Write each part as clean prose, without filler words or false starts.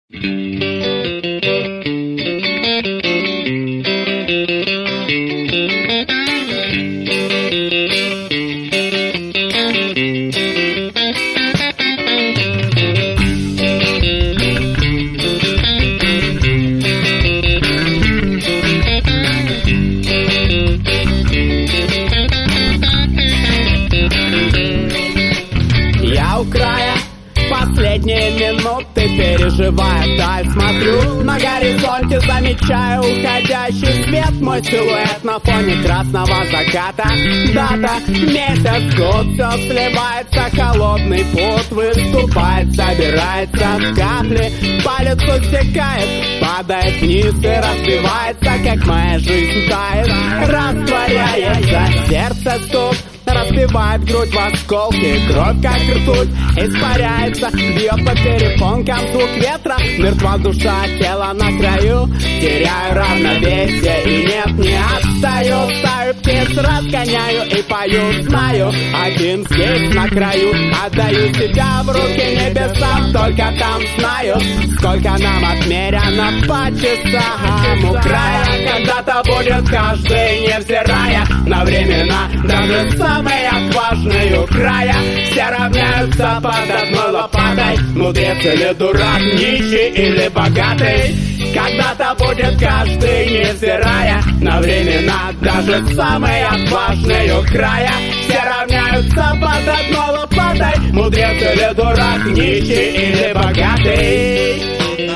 Последние минуты переживая вдаль, смотрю на горизонте, замечаю уходящий свет. Мой силуэт на фоне красного заката. Дата, месяц, год, все сливается. Холодный пот выступает, собирается в капли. По лицу стекает, падает вниз и разбивается, как моя жизнь тает. Растворяется сердце стук, разбивает грудь в осколки, кровь как ртуть испаряется, бьет по перепонкам звук ветра. Мертва душа, тело на краю, теряю равновесие и нет, не отстаю. Стаю птиц разгоняю и пою, знаю, один здесь на краю. Отдаю себя в руки небесам, только там знаю, сколько нам отмерено по часам. У края когда-то будет каждый, невзирая на времена, даже самые отважные у края все равняются под одной лопатой. Мудрец или дурак, нищий или богатый, когда-то будет каждый, невзирая на времена, даже самые отважные у края все равняются под одной лопатой. Мудрец или дурак, нищий или богатый.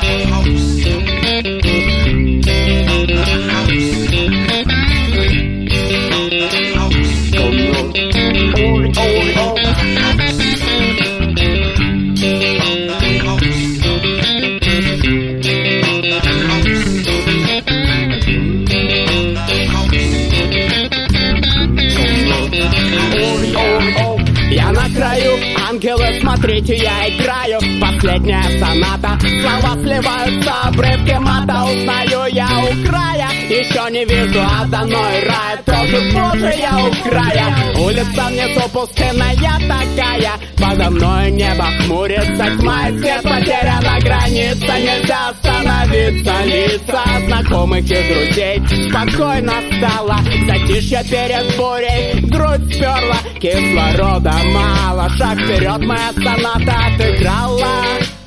Я на краю, ангелы, смотрите, я играю. Последняя соната, слова сливаются, обрывки мата. Узнаю я у края, еще не вижу одной рая. Тоже боже, я у края, улица внизу пустынная такая. Подо мной небо хмурится, тьма и свет потеряна граница. Нельзя остановиться, лица знакомых и друзей спокойно стало. Затишье перед бурей, грудь сперла, кислорода мало. Шаг вперед, моя соната отыграла.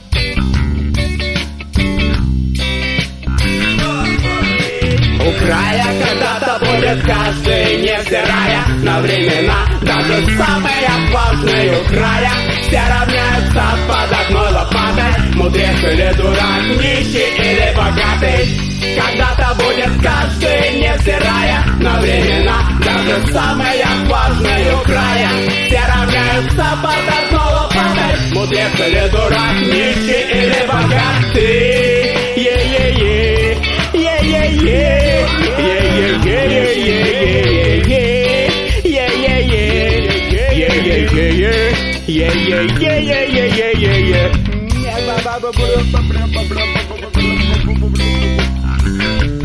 У края когда-то будет каждый, невзирая на времена, даже самые отважные у края все равняются под одной лопатой. Мудрец или дурак, нищий или богатый, когда-то будет каждый, невзирая на времена, даже самые отважные у края все равняются под одной лопатой. Мудрец или дурак, нищий или богатый. Yeah.